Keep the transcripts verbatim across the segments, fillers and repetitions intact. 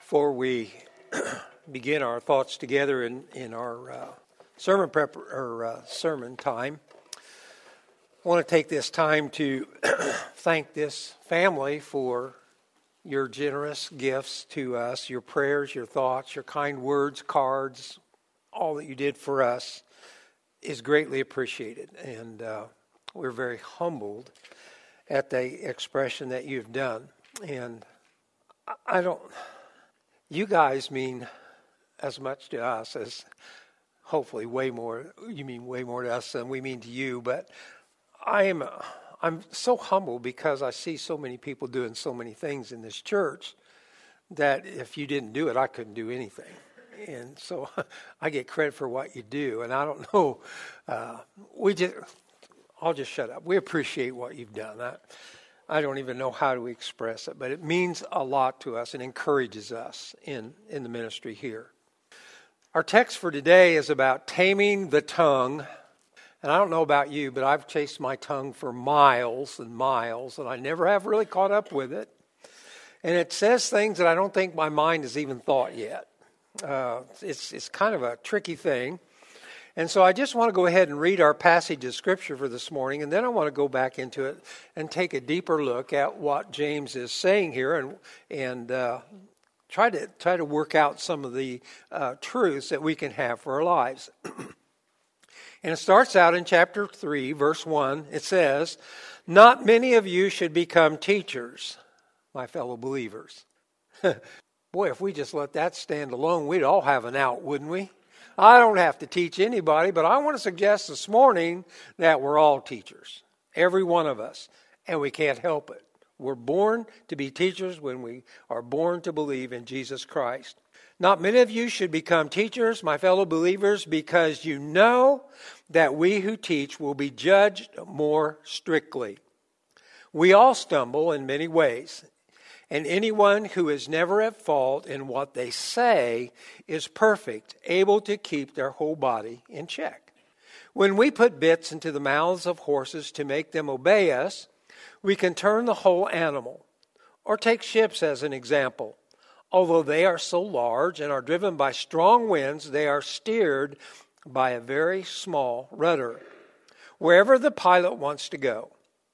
Before we begin our thoughts together in, in our uh, sermon prep or uh, sermon time, I want to take this time to thank this family for your generous gifts to us, your prayers, your thoughts, your kind words, cards, all that you did for us is greatly appreciated. And uh, we're very humbled at the expression that you've done. And I don't... You guys mean as much to us as hopefully way more, you mean way more to us than we mean to you, but I am, I'm so humble because I see so many people doing so many things in this church that if you didn't do it, I couldn't do anything. And so I get credit for what you do, and I don't know, uh, we just, I'll just shut up. We appreciate what you've done. I, I don't even know how to express it, but it means a lot to us and encourages us in, in the ministry here. Our text for today is about taming the tongue. And I don't know about you, but I've chased my tongue for miles and miles, and I never have really caught up with it. And it says things that I don't think my mind has even thought yet. Uh, it's, it's kind of a tricky thing. And so I just want to go ahead and read our passage of Scripture for this morning, and then I want to go back into it and take a deeper look at what James is saying here and and uh, try to try to work out some of the uh, truths that we can have for our lives. And it starts out in chapter three, verse one. It says, "Not many of you should become teachers, my fellow believers." Boy, if we just let that stand alone, we'd all have an out, wouldn't we? I don't have to teach anybody, but I want to suggest this morning that we're all teachers, every one of us, and we can't help it. We're born to be teachers when we are born to believe in Jesus Christ. "Not many of you should become teachers, my fellow believers, because you know that we who teach will be judged more strictly. We all stumble in many ways. And anyone who is never at fault in what they say is perfect, able to keep their whole body in check. When we put bits into the mouths of horses to make them obey us, we can turn the whole animal. Or take ships as an example. Although they are so large and are driven by strong winds, they are steered by a very small rudder, wherever the pilot wants to go.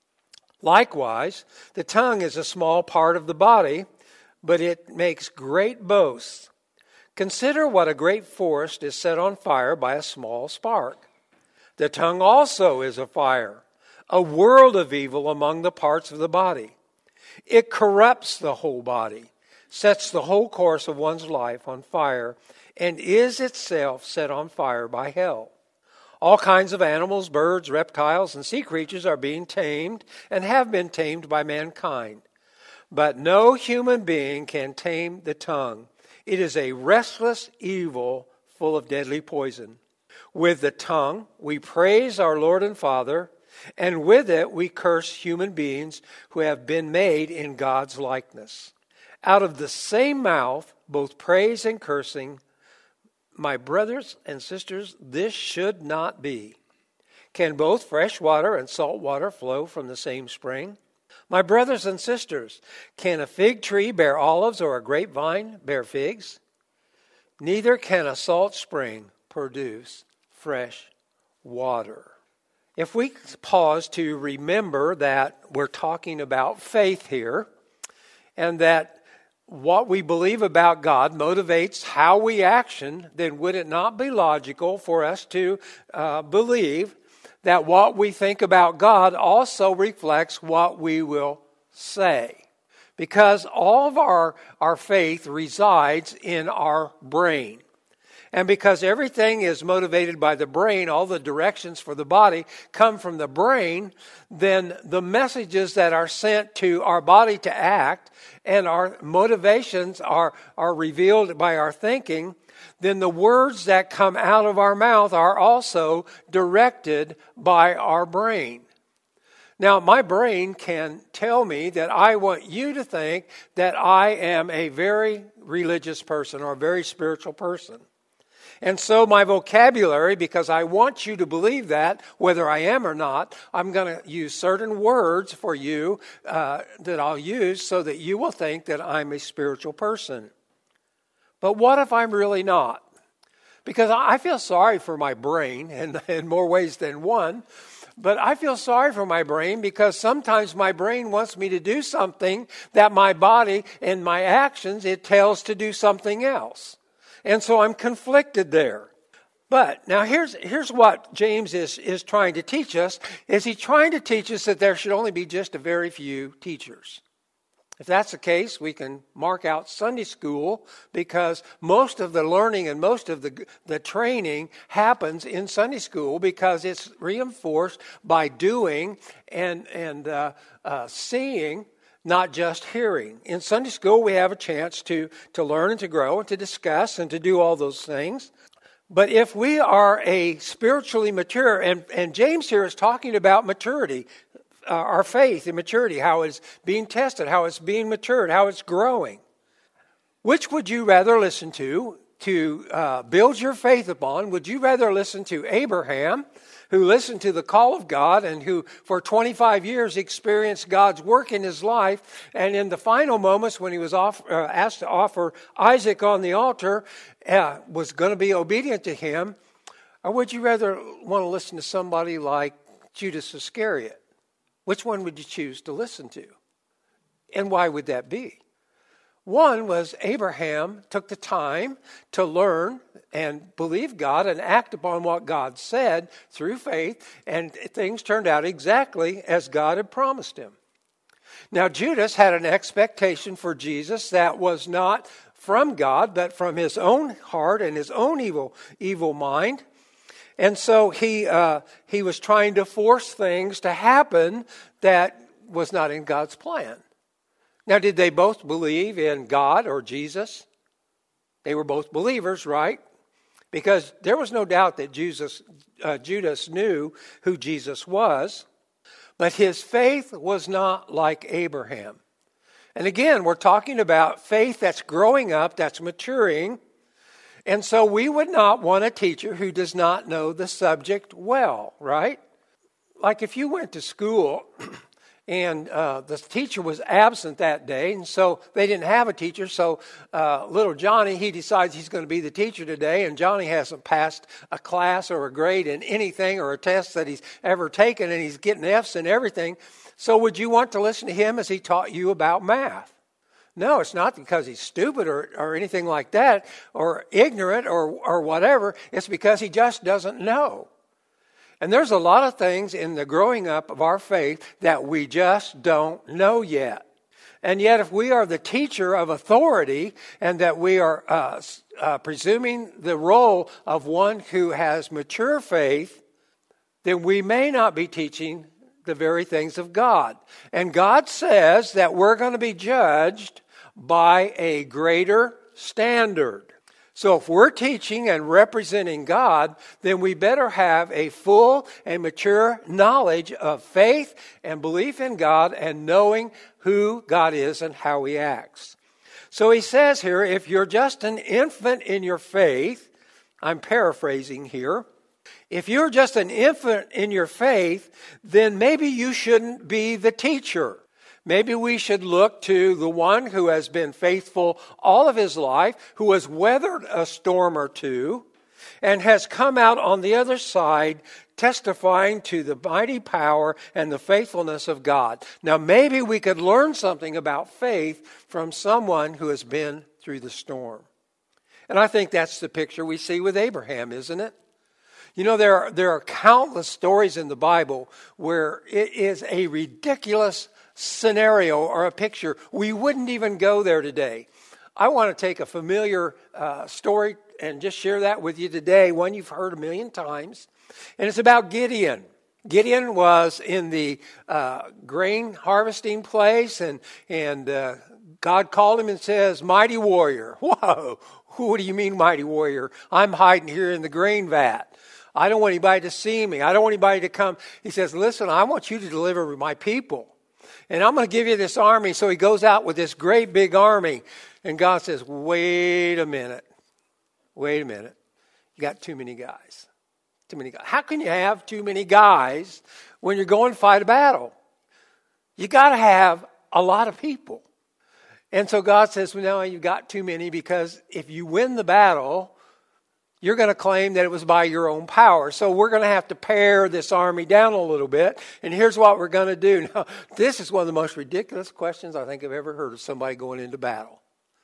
Likewise, the tongue is a small part of the body, but it makes great boasts. Consider what a great forest is set on fire by a small spark. The tongue also is a fire, a world of evil among the parts of the body. It corrupts the whole body, sets the whole course of one's life on fire, and is itself set on fire by hell. All kinds of animals, birds, reptiles, and sea creatures are being tamed and have been tamed by mankind. But no human being can tame the tongue. It is a restless evil full of deadly poison. With the tongue we praise our Lord and Father, and with it we curse human beings who have been made in God's likeness. Out of the same mouth, both praise and cursing. My brothers and sisters, this should not be. Can both fresh water and salt water flow from the same spring? My brothers and sisters, can a fig tree bear olives or a grapevine bear figs? Neither can a salt spring produce fresh water. If we pause to remember that we're talking about faith here, and that what we believe about God motivates how we action, then would it not be logical for us to uh, believe that what we think about God also reflects what we will say? Because all of our, our faith resides in our brain. And because everything is motivated by the brain, all the directions for the body come from the brain, then the messages that are sent to our body to act and our motivations are, are revealed by our thinking, then the words that come out of our mouth are also directed by our brain. Now, my brain can tell me that I want you to think that I am a very religious person or a very spiritual person. And so my vocabulary, because I want you to believe that, whether I am or not, I'm going to use certain words for you uh, that I'll use so that you will think that I'm a spiritual person. But what if I'm really not? Because I feel sorry for my brain in, in more ways than one. But I feel sorry for my brain because sometimes my brain wants me to do something that my body and my actions, it tells to do something else. And so I'm conflicted there. But now here's here's what James is, is trying to teach us. Is he trying to teach us that there should only be just a very few teachers? If that's the case, we can mark out Sunday school because most of the learning and most of the, the training happens in Sunday school because it's reinforced by doing and, and uh, uh, seeing, not just hearing. In Sunday school, we have a chance to, to learn and to grow and to discuss and to do all those things. But if we are a spiritually mature, and, and James here is talking about maturity, uh, our faith and maturity, how it's being tested, how it's being matured, how it's growing. Which would you rather listen to, to uh, build your faith upon? Would you rather listen to Abraham, who listened to the call of God and who for twenty-five years experienced God's work in his life, and in the final moments when he was off, uh, asked to offer Isaac on the altar, uh, was going to be obedient to him? Or would you rather want to listen to somebody like Judas Iscariot? Which one would you choose to listen to? And why would that be? One was Abraham took the time to learn and believe God and act upon what God said through faith, and things turned out exactly as God had promised him. Now, Judas had an expectation for Jesus that was not from God, but from his own heart and his own evil, evil mind. And so he uh, he was trying to force things to happen that was not in God's plan. Now, did they both believe in God or Jesus? They were both believers, right? Because there was no doubt that Jesus, uh, Judas knew who Jesus was. But his faith was not like Abraham. And again, we're talking about faith that's growing up, that's maturing. And so we would not want a teacher who does not know the subject well, right? Like if you went to school and uh, the teacher was absent that day, and so they didn't have a teacher, so uh, little Johnny, he decides he's going to be the teacher today, and Johnny hasn't passed a class or a grade in anything or a test that he's ever taken, and he's getting F's and everything. So would you want to listen to him as he taught you about math? No, it's not because he's stupid or, or anything like that, or ignorant or, or whatever. It's because he just doesn't know. And there's a lot of things in the growing up of our faith that we just don't know yet. And yet if we are the teacher of authority and that we are uh, uh, presuming the role of one who has mature faith, then we may not be teaching the very things of God. And God says that we're going to be judged by a greater standard. So if we're teaching and representing God, then we better have a full and mature knowledge of faith and belief in God and knowing who God is and how he acts. So he says here, if you're just an infant in your faith, I'm paraphrasing here, if you're just an infant in your faith, then maybe you shouldn't be the teacher. Maybe we should look to the one who has been faithful all of his life, who has weathered a storm or two, and has come out on the other side testifying to the mighty power and the faithfulness of God. Now, maybe we could learn something about faith from someone who has been through the storm. And I think that's the picture we see with Abraham, isn't it? You know, there are, there are countless stories in the Bible where it is a ridiculous scenario or a picture. We wouldn't even go there today. I want to take a familiar uh, story and just share that with you today, one you've heard a million times. And it's about Gideon. Gideon was in the uh, grain harvesting place, and, and uh, God called him and says, "Mighty warrior." Whoa, what do you mean, mighty warrior? I'm hiding here in the grain vat. I don't want anybody to see me. I don't want anybody to come. He says, "Listen, I want you to deliver my people. And I'm going to give you this army." So he goes out with this great big army. And God says, wait a minute. Wait a minute. You got too many guys. Too many guys. How can you have too many guys when you're going to fight a battle? You got to have a lot of people. And so God says, well, no, you've got too many, because if you win the battle, you're going to claim that it was by your own power. So we're going to have to pare this army down a little bit. And here's what we're going to do. Now, this is one of the most ridiculous questions I think I've ever heard of somebody going into battle.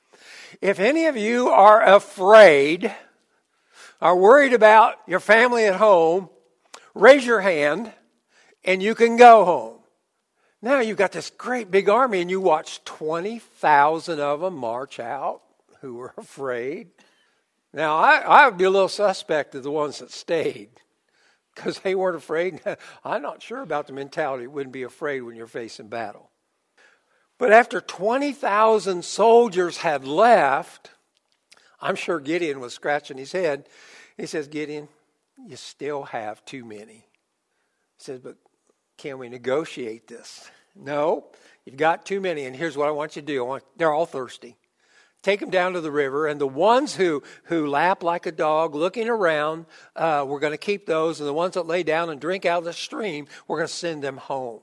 If any of you are afraid, are worried about your family at home, raise your hand and you can go home. Now you've got this great big army and you watch twenty thousand of them march out who were afraid. Now, I, I would be a little suspect of the ones that stayed, because they weren't afraid. I'm not sure about the mentality. Wouldn't be afraid when you're facing battle. But after twenty thousand soldiers had left, I'm sure Gideon was scratching his head. He says, Gideon, you still have too many. He says, but can we negotiate this? No, you've got too many. And here's what I want you to do. I want, they're all thirsty. Take them down to the river, and the ones who, who lap like a dog looking around, uh, we're going to keep those, and the ones that lay down and drink out of the stream, we're going to send them home.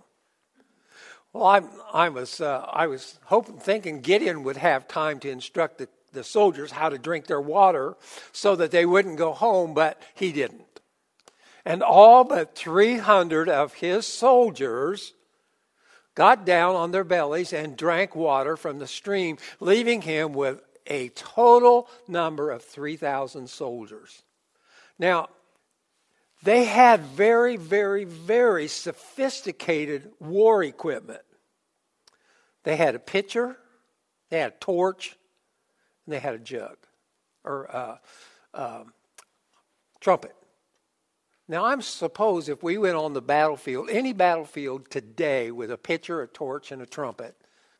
Well, I, I was uh, I was hoping, thinking Gideon would have time to instruct the, the soldiers how to drink their water so that they wouldn't go home, but he didn't. And all but three hundred of his soldiers got down on their bellies and drank water from the stream, leaving him with a total number of three thousand soldiers. Now, they had very, very, very sophisticated war equipment. They had a pitcher, they had a torch, and they had a jug, or uh, uh, trumpet. Now, I suppose if we went on the battlefield, any battlefield today with a pitcher, a torch, and a trumpet,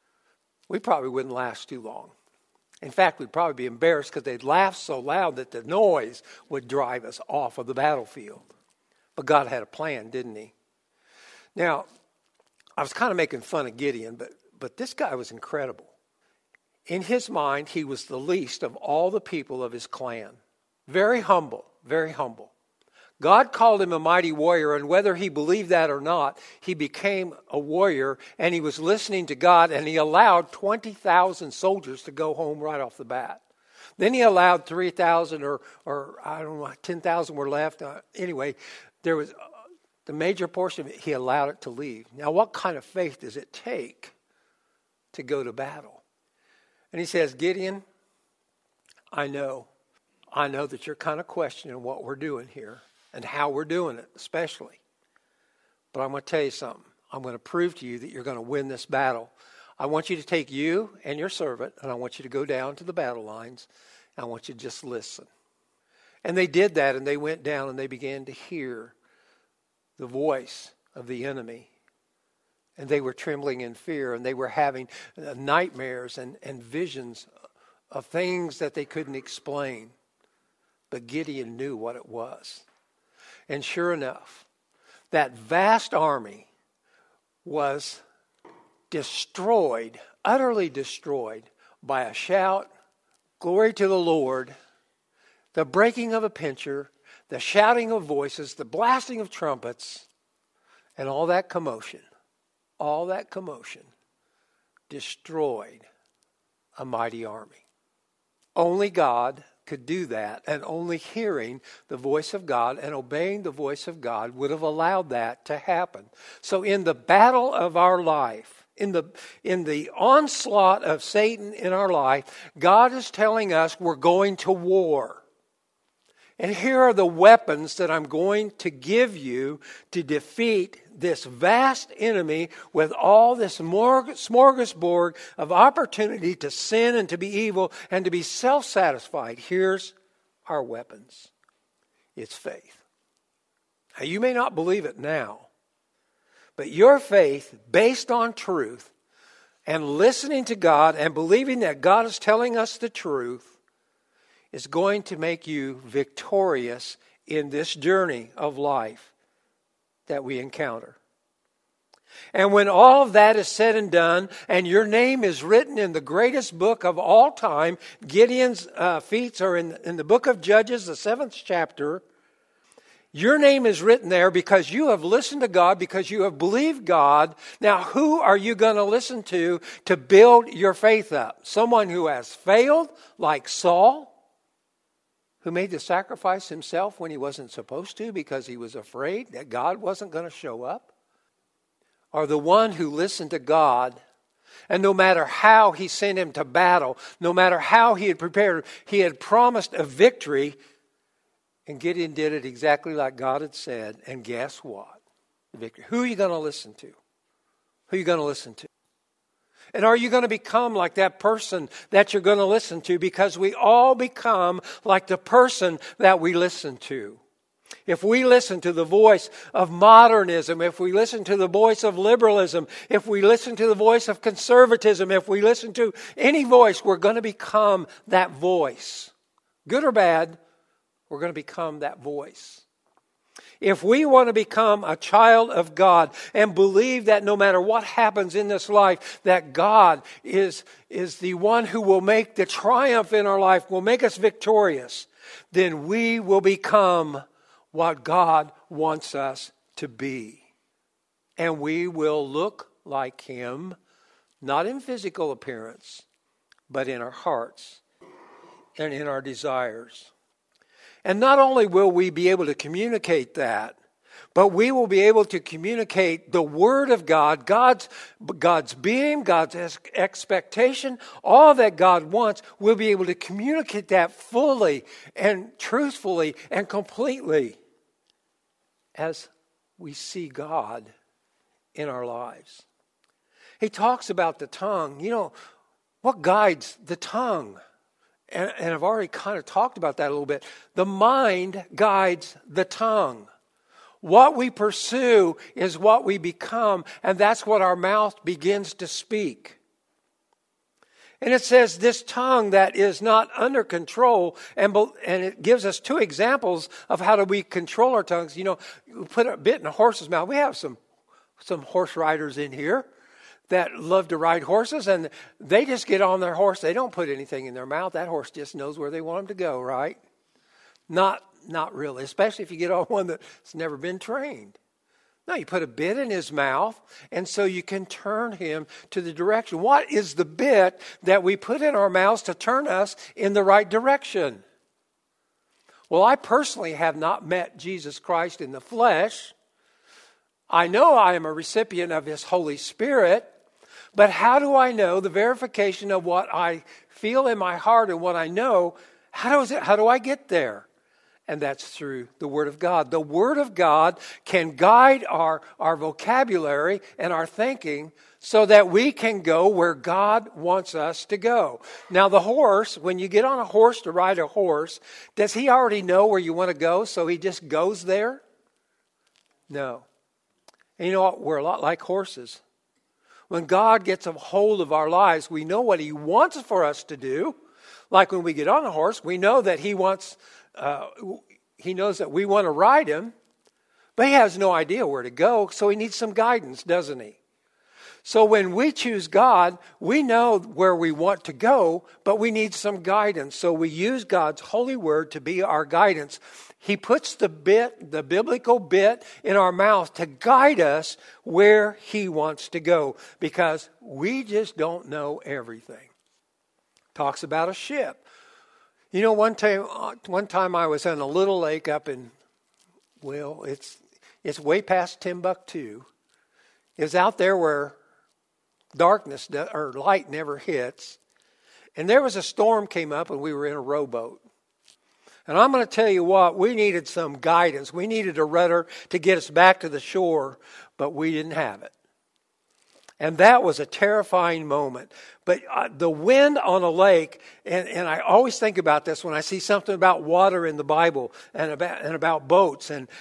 we probably wouldn't last too long. In fact, we'd probably be embarrassed because they'd laugh so loud that the noise would drive us off of the battlefield. But God had a plan, didn't he? Now, I was kind of making fun of Gideon, but, but this guy was incredible. In his mind, he was the least of all the people of his clan. Very humble, very humble. God called him a mighty warrior, and whether he believed that or not, he became a warrior, and he was listening to God, and he allowed twenty thousand soldiers to go home right off the bat. Then he allowed three thousand, or, or I don't know, ten thousand were left. Uh, anyway, there was uh, the major portion of it, he allowed it to leave. Now, what kind of faith does it take to go to battle? And he says, Gideon, I know. I know that you're kind of questioning what we're doing here. And how we're doing it, especially. But I'm going to tell you something. I'm going to prove to you that you're going to win this battle. I want you to take you and your servant, and I want you to go down to the battle lines, and I want you to just listen. And they did that, and they went down, and they began to hear the voice of the enemy. And they were trembling in fear, and they were having nightmares and, and visions of things that they couldn't explain. But Gideon knew what it was. And sure enough, that vast army was destroyed, utterly destroyed, by a shout, glory to the Lord, the breaking of a pitcher, the shouting of voices, the blasting of trumpets, and all that commotion, all that commotion destroyed a mighty army. Only God could do that, and only hearing the voice of God and obeying the voice of God would have allowed that to happen. So in the battle of our life, in the in the onslaught of Satan in our life, God is telling us we're going to war. And here are the weapons that I'm going to give you to defeat this vast enemy with all this smorgasbord of opportunity to sin and to be evil and to be self-satisfied. Here's our weapons. It's faith. Now, you may not believe it now, but your faith based on truth and listening to God and believing that God is telling us the truth is going to make you victorious in this journey of life that we encounter. And when all of that is said and done, and your name is written in the greatest book of all time, Gideon's uh, feats are in, in the book of Judges, the seventh chapter, Your name is written there because you have listened to God, because you have believed God. Now, who are you going to listen to to build your faith up? Someone who has failed, like Saul, who made the sacrifice himself when he wasn't supposed to because he was afraid that God wasn't going to show up? Or the one who listened to God, and no matter how he sent him to battle, no matter how he had prepared, he had promised a victory. And Gideon did it exactly like God had said. And guess what? The victory. Who are you going to listen to? Who are you going to listen to? And are you going to become like that person that you're going to listen to? Because we all become like the person that we listen to. If we listen to the voice of modernism, if we listen to the voice of liberalism, if we listen to the voice of conservatism, if we listen to any voice, we're going to become that voice. Good or bad, we're going to become that voice. If we want to become a child of God and believe that no matter what happens in this life, that God is, is the one who will make the triumph in our life, will make us victorious, then we will become what God wants us to be. And we will look like Him, not in physical appearance, but in our hearts and in our desires. And not only will we be able to communicate that, but we will be able to communicate the Word of God, God's, God's being, God's expectation, all that God wants. We'll be able to communicate that fully and truthfully and completely as we see God in our lives. He talks about the tongue. You know, what guides the tongue? And, and I've already kind of talked about that a little bit. The mind guides the tongue. What we pursue is what we become, and that's what our mouth begins to speak. And it says this tongue that is not under control, and, and it gives us two examples of how do we control our tongues. You know, you put a bit in a horse's mouth. We have some, some horse riders in here that love to ride horses, and they just get on their horse. They don't put anything in their mouth. That horse just knows where they want them to go, right? Not, not really, especially if you get on one that's never been trained. No, you put a bit in his mouth, and so you can turn him to the direction. What is the bit that we put in our mouths to turn us in the right direction? Well, I personally have not met Jesus Christ in the flesh. I know I am a recipient of His Holy Spirit. But how do I know the verification of what I feel in my heart and what I know? How does it, how do I get there? And that's through the Word of God. The Word of God can guide our, our vocabulary and our thinking so that we can go where God wants us to go. Now, the horse, when you get on a horse to ride a horse, does he already know where you want to go so he just goes there? No. And you know what? We're a lot like horses. When God gets a hold of our lives, we know what He wants for us to do. Like when we get on a horse, we know that He wants, uh, He knows that we want to ride Him, but He has no idea where to go, so He needs some guidance, doesn't He? So when we choose God, we know where we want to go, but we need some guidance. So we use God's holy word to be our guidance. He puts the bit, the biblical bit in our mouth to guide us where He wants to go, because we just don't know everything. Talks about a ship. You know, one time, one time I was on a little lake up in, well, it's it's way past Timbuktu. It's out there where darkness or light never hits. And there was a storm came up and we were in a rowboat. And I'm going to tell you what, we needed some guidance. We needed a rudder to get us back to the shore, but we didn't have it. And that was a terrifying moment. But uh, the wind on a lake, and, and I always think about this when I see something about water in the Bible and about, and about boats. And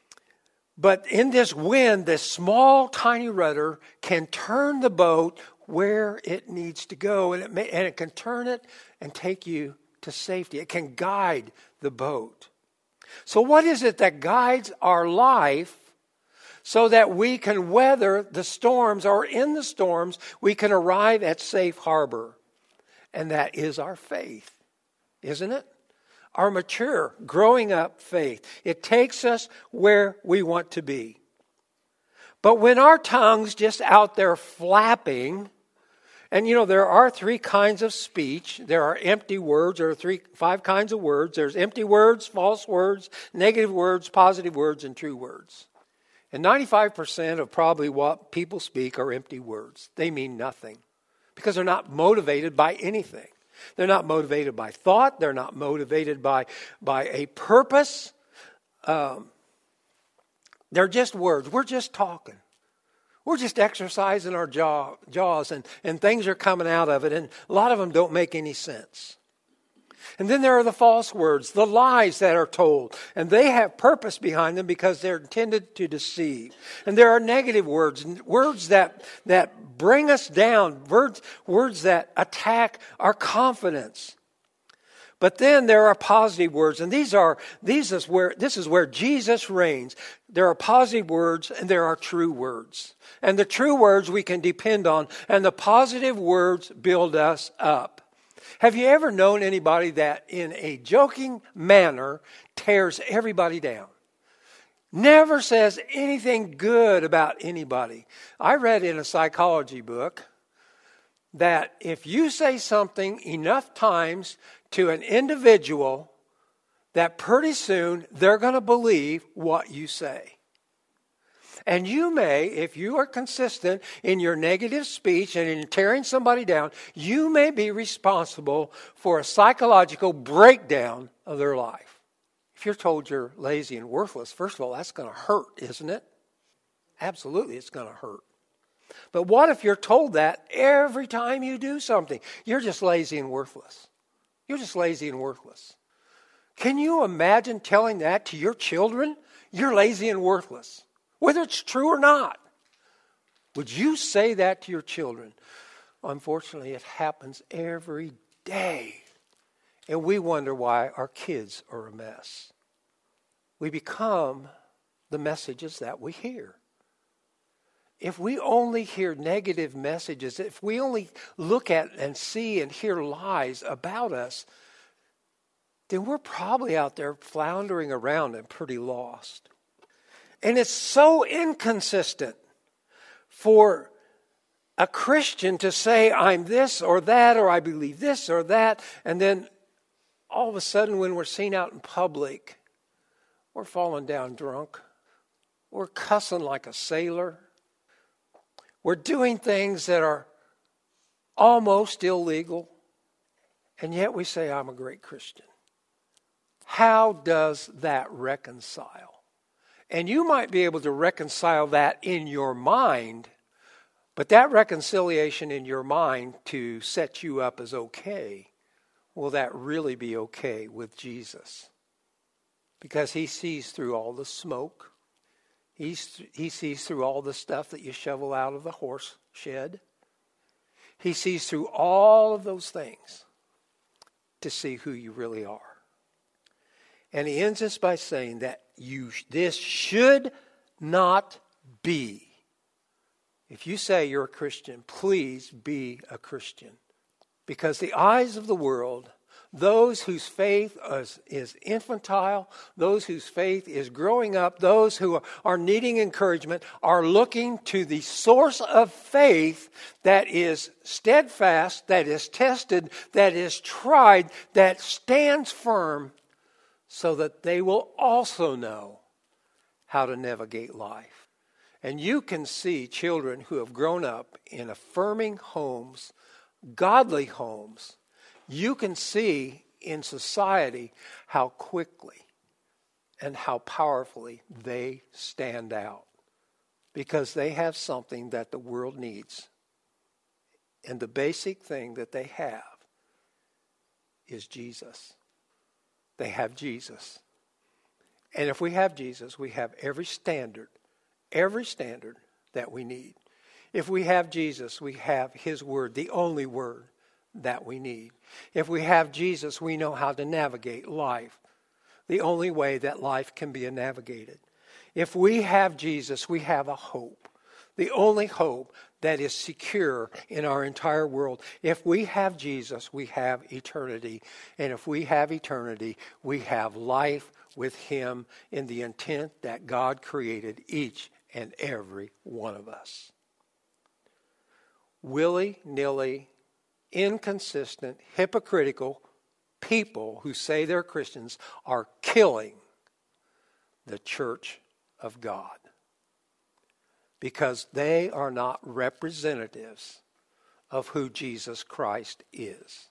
But in this wind, this small, tiny rudder can turn the boat where it needs to go. And it, may, and it can turn it and take you to safety. It can guide the boat. So what is it that guides our life so that we can weather the storms, or in the storms, we can arrive at safe harbor? And that is our faith, isn't it? our mature, growing up faith. It takes us where we want to be. But when our tongue's just out there flapping, and you know, there are three kinds of speech. There are empty words. There are three, five kinds of words. There's empty words, false words, negative words, positive words, and true words. And ninety-five percent of probably what people speak are empty words. They mean nothing because they're not motivated by anything. They're not motivated by thought. They're not motivated by, by a purpose. Um, they're just words. We're just talking. We're just exercising our jaw, jaws and, and things are coming out of it. And a lot of them don't make any sense. And then there are the false words, the lies that are told. And they have purpose behind them because they're intended to deceive. And there are negative words, words that, that bring us down, words, words that attack our confidence. But then there are positive words, and these are these is where this is where Jesus reigns. There are positive words and there are true words. And the true words we can depend on, and the positive words build us up. Have you ever known anybody that in a joking manner tears everybody down? Never says anything good about anybody. I read in a psychology book that if you say something enough times to an individual, that pretty soon they're going to believe what you say. And you may, if you are consistent in your negative speech and in tearing somebody down, you may be responsible for a psychological breakdown of their life. If you're told you're lazy and worthless, first of all, that's going to hurt, isn't it? Absolutely, it's going to hurt. But what if you're told that every time you do something? You're just lazy and worthless. You're just lazy and worthless. Can you imagine telling that to your children? You're lazy and worthless. Whether it's true or not. Would you say that to your children? Unfortunately, it happens every day. And we wonder why our kids are a mess. We become the messages that we hear. If we only hear negative messages, if we only look at and see and hear lies about us, then we're probably out there floundering around and pretty lost. And it's so inconsistent for a Christian to say, I'm this or that, or I believe this or that, and then all of a sudden when we're seen out in public, we're falling down drunk. We're cussing like a sailor. We're doing things that are almost illegal, and yet we say, I'm a great Christian. How does that reconcile? And you might be able to reconcile that in your mind, but that reconciliation in your mind to set you up as okay, will that really be okay with Jesus? Because he sees through all the smoke. He's, he sees through all the stuff that you shovel out of the horse shed. He sees through all of those things to see who you really are. And he ends this by saying that you this should not be. If you say you're a Christian, please be a Christian. Because the eyes of the world, those whose faith is, is infantile, those whose faith is growing up, those who are, are needing encouragement, are looking to the source of faith that is steadfast, that is tested, that is tried, that stands firm, so that they will also know how to navigate life. And you can see children who have grown up in affirming homes, godly homes. You can see in society how quickly and how powerfully they stand out because they have something that the world needs. And the basic thing that they have is Jesus. They have Jesus. And if we have Jesus, we have every standard, every standard that we need. If we have Jesus, we have his word, the only word that we need. If we have Jesus, we know how to navigate life, the only way that life can be navigated. If we have Jesus, we have a hope, the only hope that is secure in our entire world. If we have Jesus, we have eternity. And if we have eternity, we have life with Him in the intent that God created each and every one of us. Willy-nilly, inconsistent, hypocritical people who say they're Christians are killing the church of God, because they are not representatives of who Jesus Christ is.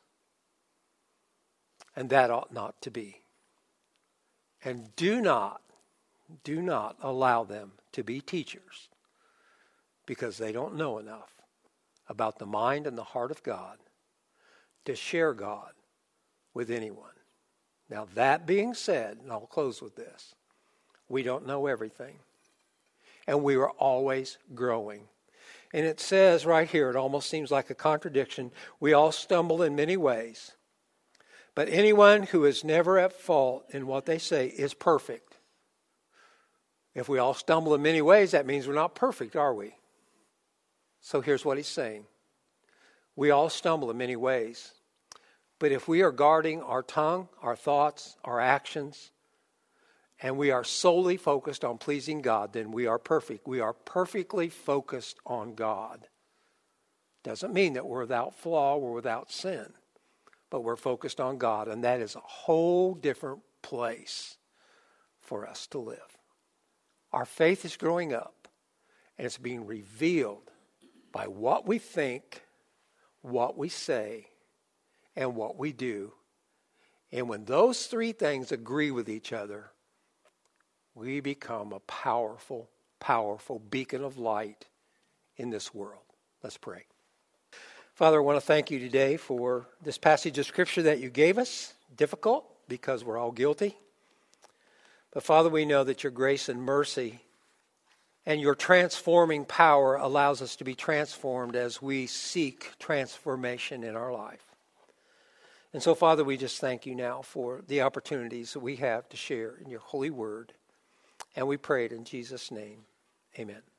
And that ought not to be. And do not, do not allow them to be teachers, because they don't know enough about the mind and the heart of God to share God with anyone. Now, that being said, and I'll close with this, we don't know everything. And we are always growing. And it says right here, it almost seems like a contradiction. We all stumble in many ways. But anyone who is never at fault in what they say is perfect. If we all stumble in many ways, that means we're not perfect, are we? So here's what he's saying. We all stumble in many ways. But if we are guarding our tongue, our thoughts, our actions, and we are solely focused on pleasing God, then we are perfect. We are perfectly focused on God. Doesn't mean that we're without flaw, we're without sin. But we're focused on God, and that is a whole different place for us to live. Our faith is growing up, and it's being revealed by what we think, what we say, and what we do. And when those three things agree with each other, we become a powerful, powerful beacon of light in this world. Let's pray. Father, I want to thank you today for this passage of Scripture that you gave us. Difficult because we're all guilty. But Father, we know that your grace and mercy and your transforming power allows us to be transformed as we seek transformation in our life. And so, Father, we just thank you now for the opportunities that we have to share in your holy word. And we pray it in Jesus' name. Amen.